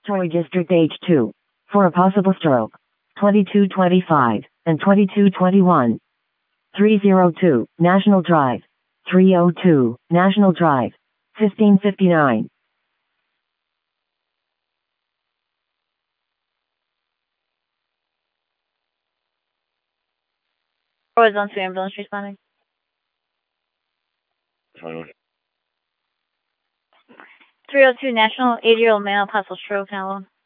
Troy District H2. For a possible stroke. 2225 and 2221. 302, National Drive. 302, National Drive. 1559. Troy Zone 2 ambulance responding. 302 National, 80-year-old male, possible stroke, now.